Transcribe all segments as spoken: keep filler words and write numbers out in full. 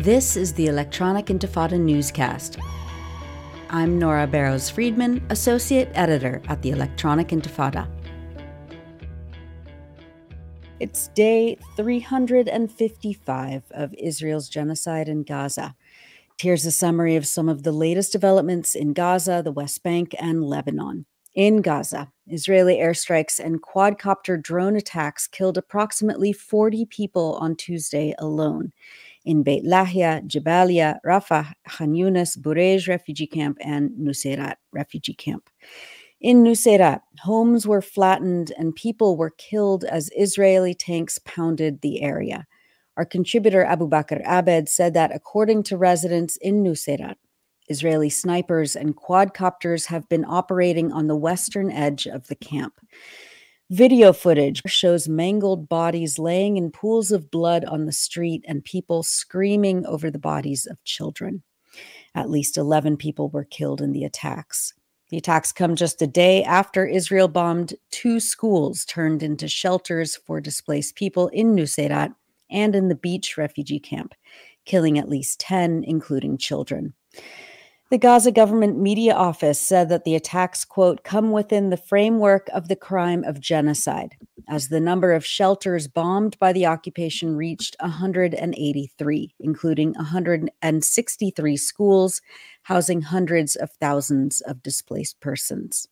This is the Electronic Intifada newscast. I'm Nora Barrows-Friedman, Associate Editor at the Electronic Intifada. It's day three hundred fifty-five of Israel's genocide in Gaza. Here's a summary of some of the latest developments in Gaza, the West Bank, and Lebanon. In Gaza, Israeli airstrikes and quadcopter drone attacks killed approximately forty people on Tuesday alone. In Beit Lahia, Jabalia, Rafah, Khan Yunis, Burej refugee camp, and Nuseirat refugee camp. In Nuseirat, homes were flattened and people were killed as Israeli tanks pounded the area. Our contributor Abu Bakr Abed said that according to residents in Nuseirat, Israeli snipers and quadcopters have been operating on the western edge of the camp. Video footage shows mangled bodies laying in pools of blood on the street and people screaming over the bodies of children. At least eleven people were killed in the attacks. The attacks come just a day after Israel bombed two schools turned into shelters for displaced people in Nuseirat and in the beach refugee camp, killing at least ten, including children. The Gaza government media office said that the attacks, quote, come within the framework of the crime of genocide, as the number of shelters bombed by the occupation reached one hundred eighty-three, including one hundred sixty-three schools, housing hundreds of thousands of displaced persons.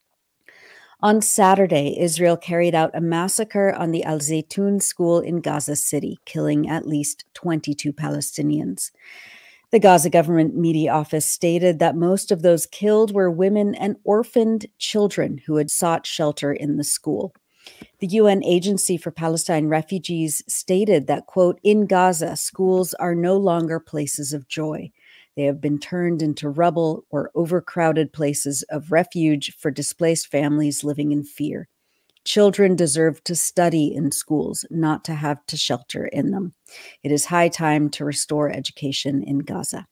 On Saturday, Israel carried out a massacre on the Al Zaytun school in Gaza City, killing at least twenty-two Palestinians. The Gaza government media office stated that most of those killed were women and orphaned children who had sought shelter in the school. The U N Agency for Palestine Refugees stated that, quote, in Gaza, schools are no longer places of joy. They have been turned into rubble or overcrowded places of refuge for displaced families living in fear. Children deserve to study in schools, not to have to shelter in them. It is high time to restore education in Gaza.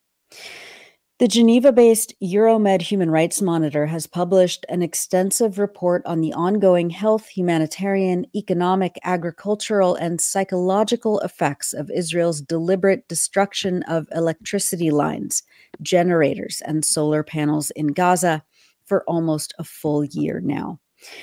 The Geneva-based Euromed Human Rights Monitor has published an extensive report on the ongoing health, humanitarian, economic, agricultural, and psychological effects of Israel's deliberate destruction of electricity lines, generators, and solar panels in Gaza for almost a full year now.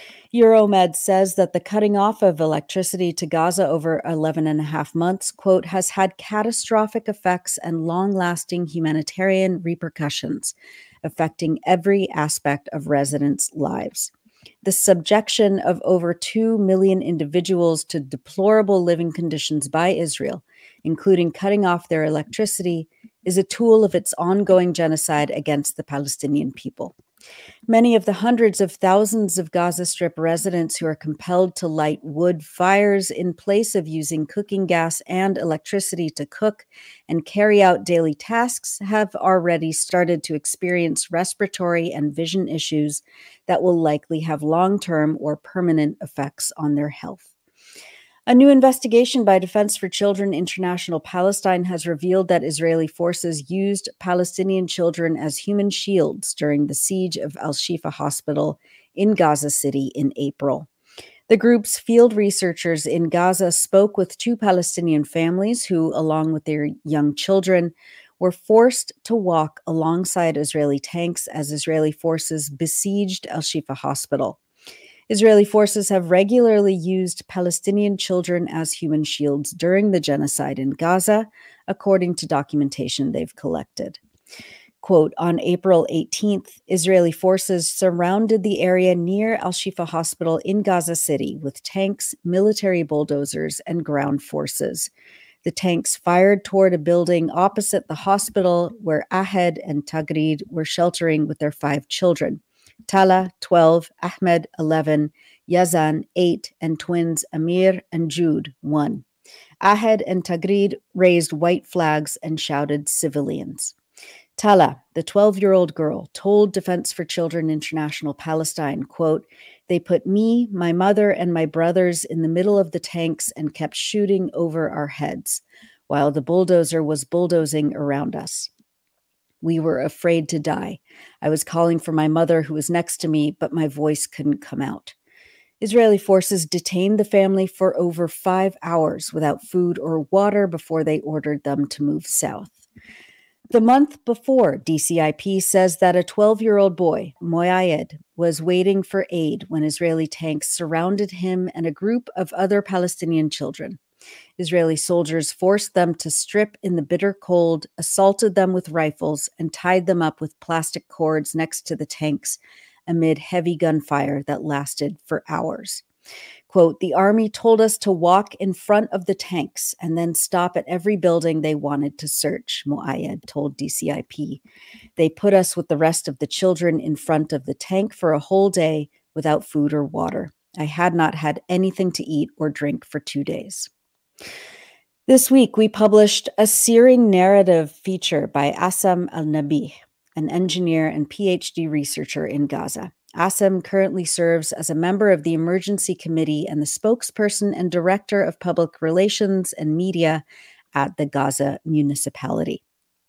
Euromed says that the cutting off of electricity to Gaza over eleven and a half months, quote, has had catastrophic effects and long-lasting humanitarian repercussions, affecting every aspect of residents' lives. The subjection of over two million individuals to deplorable living conditions by Israel, including cutting off their electricity, is a tool of its ongoing genocide against the Palestinian people. Many of the hundreds of thousands of Gaza Strip residents who are compelled to light wood fires in place of using cooking gas and electricity to cook and carry out daily tasks have already started to experience respiratory and vision issues that will likely have long-term or permanent effects on their health. A new investigation by Defense for Children International Palestine has revealed that Israeli forces used Palestinian children as human shields during the siege of Al-Shifa Hospital in Gaza City in April. The group's field researchers in Gaza spoke with two Palestinian families who, along with their young children, were forced to walk alongside Israeli tanks as Israeli forces besieged Al-Shifa Hospital. Israeli forces have regularly used Palestinian children as human shields during the genocide in Gaza, according to documentation they've collected. Quote, on April eighteenth, Israeli forces surrounded the area near Al-Shifa Hospital in Gaza City with tanks, military bulldozers, and ground forces. The tanks fired toward a building opposite the hospital where Ahed and Tagrid were sheltering with their five children. Tala, twelve, Ahmed, eleven, Yazan, eight, and twins Amir and Jude, one. Ahed and Tagrid raised white flags and shouted civilians. Tala, the twelve-year-old girl, told Defense for Children International Palestine, quote, they put me, my mother, and my brothers in the middle of the tanks and kept shooting over our heads while the bulldozer was bulldozing around us. We were afraid to die. I was calling for my mother who was next to me, but my voice couldn't come out. Israeli forces detained the family for over five hours without food or water before they ordered them to move south. The month before, D C I P says that a twelve-year-old boy, Moayed, was waiting for aid when Israeli tanks surrounded him and a group of other Palestinian children. Israeli soldiers forced them to strip in the bitter cold, assaulted them with rifles, and tied them up with plastic cords next to the tanks amid heavy gunfire that lasted for hours. Quote, "The army told us to walk in front of the tanks and then stop at every building they wanted to search," Moayed told D C I P. "They put us with the rest of the children in front of the tank for a whole day without food or water. I had not had anything to eat or drink for two days." This week, we published a searing narrative feature by Assam Al-Nabih, an engineer and P H D researcher in Gaza. Assam currently serves as a member of the Emergency Committee and the spokesperson and director of public relations and media at the Gaza municipality.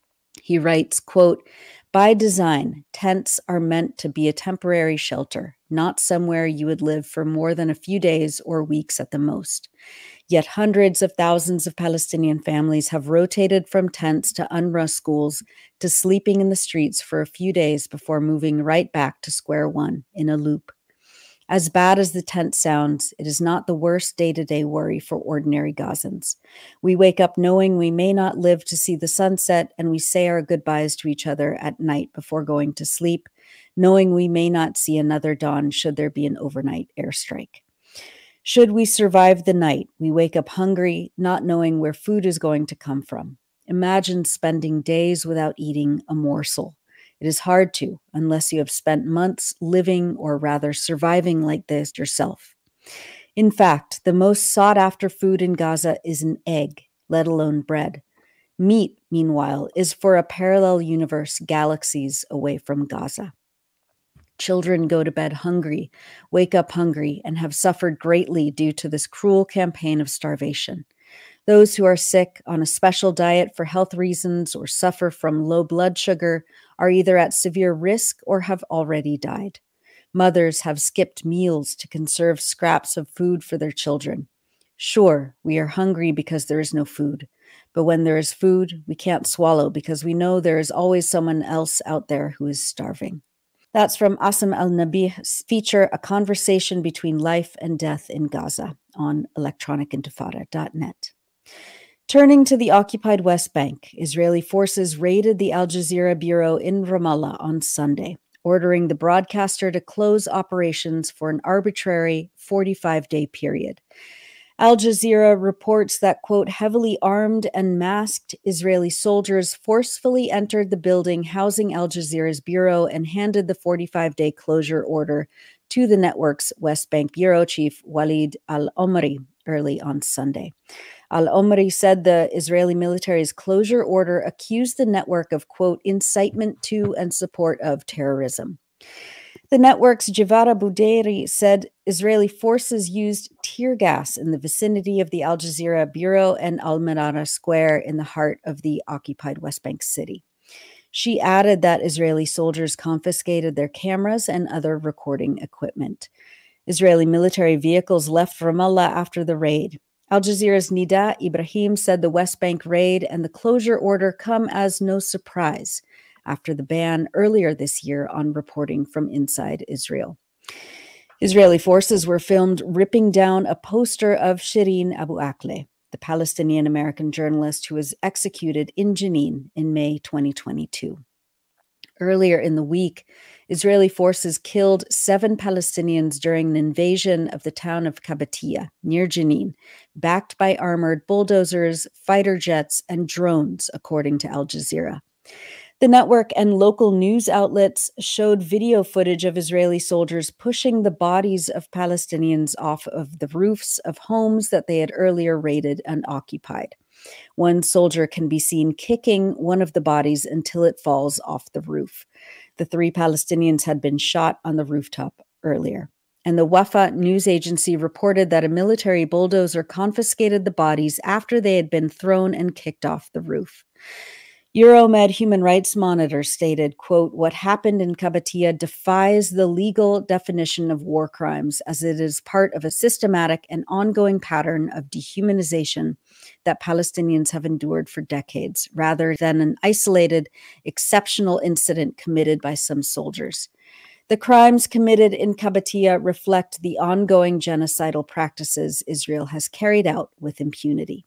He writes, quote, "By design, tents are meant to be a temporary shelter, not somewhere you would live for more than a few days or weeks at the most. Yet hundreds of thousands of Palestinian families have rotated from tents to UNRWA schools to sleeping in the streets for a few days before moving right back to square one in a loop. As bad as the tent sounds, it is not the worst day-to-day worry for ordinary Gazans. We wake up knowing we may not live to see the sunset, and we say our goodbyes to each other at night before going to sleep, knowing we may not see another dawn should there be an overnight airstrike. Should we survive the night, we wake up hungry, not knowing where food is going to come from. Imagine spending days without eating a morsel. It is hard to, unless you have spent months living or rather surviving like this yourself. In fact, the most sought-after food in Gaza is an egg, let alone bread. Meat, meanwhile, is for a parallel universe galaxies away from Gaza. Children go to bed hungry, wake up hungry, and have suffered greatly due to this cruel campaign of starvation. Those who are sick on a special diet for health reasons or suffer from low blood sugar are either at severe risk or have already died. Mothers have skipped meals to conserve scraps of food for their children. Sure, we are hungry because there is no food, but when there is food, we can't swallow because we know there is always someone else out there who is starving. That's from Assam Al-Nabih's feature, A Conversation Between Life and Death in Gaza, on electronic intifada dot net. Turning to the occupied West Bank, Israeli forces raided the Al Jazeera bureau in Ramallah on Sunday, ordering the broadcaster to close operations for an arbitrary forty-five-day period. Al Jazeera reports that, quote, heavily armed and masked Israeli soldiers forcefully entered the building housing Al Jazeera's bureau and handed the forty-five-day closure order to the network's West Bank bureau chief, Walid al-Omri, early on Sunday. Al-Omri said the Israeli military's closure order accused the network of, quote, incitement to and support of terrorism. The network's Javara Bouderi said Israeli forces used tear gas in the vicinity of the Al Jazeera bureau and Al Manara Square in the heart of the occupied West Bank city. She added that Israeli soldiers confiscated their cameras and other recording equipment. Israeli military vehicles left Ramallah after the raid. Al Jazeera's Nida Ibrahim said the West Bank raid and the closure order come as no surprise after the ban earlier this year on reporting from inside Israel. Israeli forces were filmed ripping down a poster of Shireen Abu Akleh, the Palestinian-American journalist who was executed in Jenin in May twenty twenty-two. Earlier in the week, Israeli forces killed seven Palestinians during an invasion of the town of Kabatia, near Jenin, backed by armored bulldozers, fighter jets, and drones, according to Al Jazeera. The network and local news outlets showed video footage of Israeli soldiers pushing the bodies of Palestinians off of the roofs of homes that they had earlier raided and occupied. One soldier can be seen kicking one of the bodies until it falls off the roof. The three Palestinians had been shot on the rooftop earlier. And the Wafa news agency reported that a military bulldozer confiscated the bodies after they had been thrown and kicked off the roof. Euromed Human Rights Monitor stated, quote, "What happened in Qabatia defies the legal definition of war crimes, as it is part of a systematic and ongoing pattern of dehumanization that Palestinians have endured for decades, rather than an isolated, exceptional incident committed by some soldiers. The crimes committed in Qabatia reflect the ongoing genocidal practices Israel has carried out with impunity."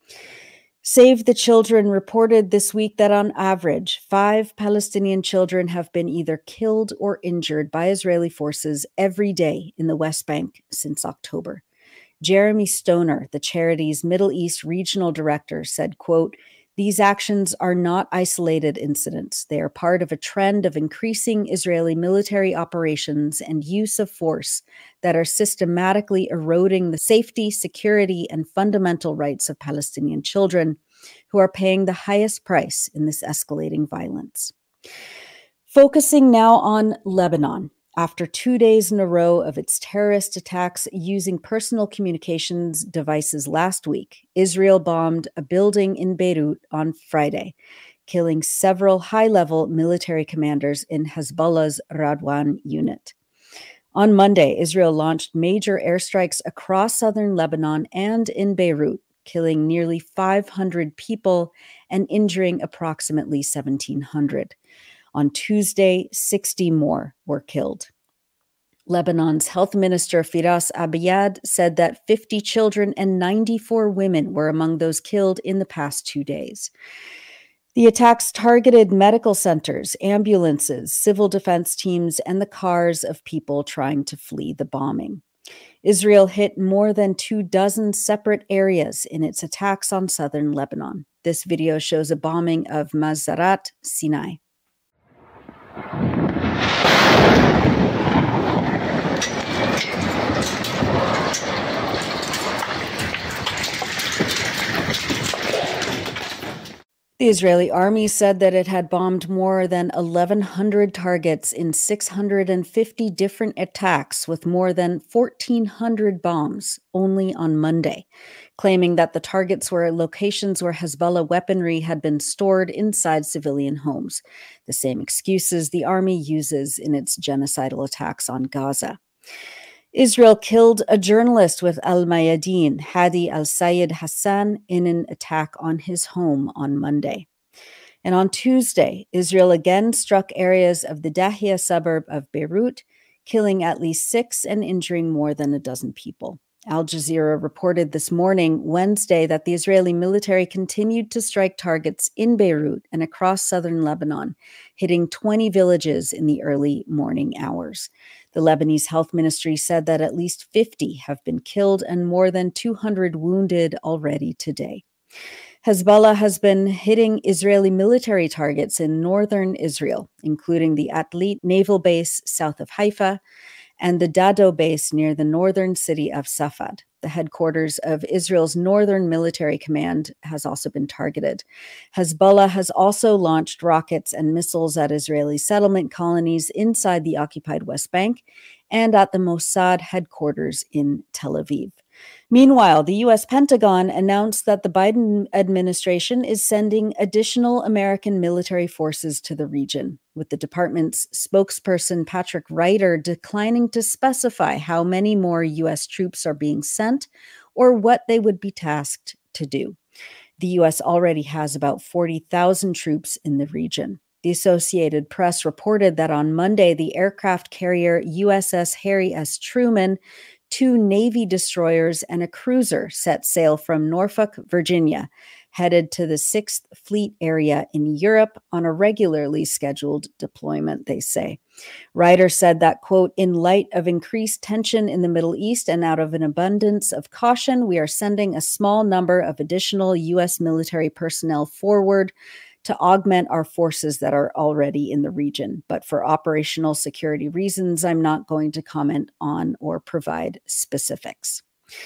Save the Children reported this week that on average, five Palestinian children have been either killed or injured by Israeli forces every day in the West Bank since October. Jeremy Stoner, the charity's Middle East regional director, said, quote, "These actions are not isolated incidents. They are part of a trend of increasing Israeli military operations and use of force that are systematically eroding the safety, security, and fundamental rights of Palestinian children who are paying the highest price in this escalating violence." Focusing now on Lebanon. After two days in a row of its terrorist attacks using personal communications devices last week, Israel bombed a building in Beirut on Friday, killing several high-level military commanders in Hezbollah's Radwan unit. On Monday, Israel launched major airstrikes across southern Lebanon and in Beirut, killing nearly five hundred people and injuring approximately seventeen hundred. On Tuesday, sixty more were killed. Lebanon's health minister Firas Abiad said that fifty children and ninety-four women were among those killed in the past two days. The attacks targeted medical centers, ambulances, civil defense teams, and the cars of people trying to flee the bombing. Israel hit more than two dozen separate areas in its attacks on southern Lebanon. This video shows a bombing of Mazarat, Sinai. The Israeli army said that it had bombed more than eleven hundred targets in six hundred fifty different attacks with more than fourteen hundred bombs only on Monday, claiming that the targets were locations where Hezbollah weaponry had been stored inside civilian homes, the same excuses the army uses in its genocidal attacks on Gaza. Israel killed a journalist with Al Mayadeen, Hadi al-Sayed Hassan, in an attack on his home on Monday. And on Tuesday, Israel again struck areas of the Dahia suburb of Beirut, killing at least six and injuring more than a dozen people. Al Jazeera reported this morning, Wednesday, that the Israeli military continued to strike targets in Beirut and across southern Lebanon, hitting twenty villages in the early morning hours. The Lebanese health ministry said that at least fifty have been killed and more than two hundred wounded already today. Hezbollah has been hitting Israeli military targets in northern Israel, including the Atlit naval base south of Haifa and the Dado base near the northern city of Safad. The headquarters of Israel's Northern Military Command has also been targeted. Hezbollah has also launched rockets and missiles at Israeli settlement colonies inside the occupied West Bank and at the Mossad headquarters in Tel Aviv. Meanwhile, the U S Pentagon announced that the Biden administration is sending additional American military forces to the region, with the department's spokesperson Patrick Ryder declining to specify how many more U S troops are being sent or what they would be tasked to do. The U S already has about forty thousand troops in the region. The Associated Press reported that on Monday, the aircraft carrier U S S Harry S. Truman, two Navy destroyers, and a cruiser set sail from Norfolk, Virginia, headed to the Sixth Fleet area in Europe on a regularly scheduled deployment, they say. Ryder said that, quote, "In light of increased tension in the Middle East and out of an abundance of caution, we are sending a small number of additional U S military personnel forward to augment our forces that are already in the region. But for operational security reasons, I'm not going to comment on or provide specifics."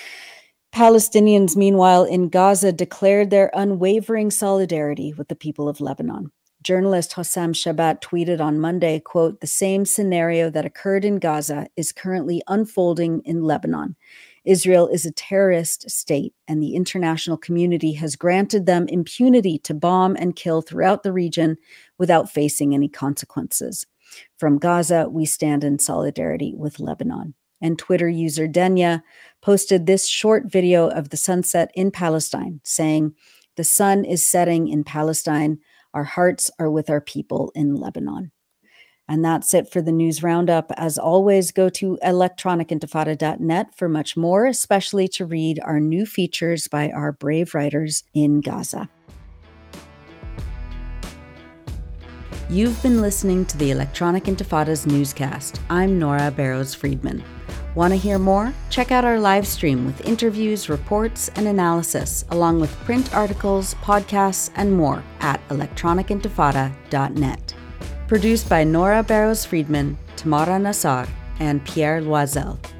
Palestinians, meanwhile, in Gaza declared their unwavering solidarity with the people of Lebanon. Journalist Hossam Shabat tweeted on Monday, quote, "The same scenario that occurred in Gaza is currently unfolding in Lebanon. Israel is a terrorist state, and the international community has granted them impunity to bomb and kill throughout the region without facing any consequences. From Gaza, we stand in solidarity with Lebanon. And Twitter user Denya posted this short video of the sunset in Palestine, saying, "The sun is setting in Palestine. Our hearts are with our people in Lebanon." And that's it for the news roundup. As always, go to electronic intifada dot net for much more, especially to read our new features by our brave writers in Gaza. You've been listening to the Electronic Intifada's newscast. I'm Nora Barrows-Friedman. Want to hear more? Check out our live stream with interviews, reports, and analysis, along with print articles, podcasts, and more at electronic intifada dot net. Produced by Nora Barrows-Friedman, Tamara Nassar, and Pierre Loisel.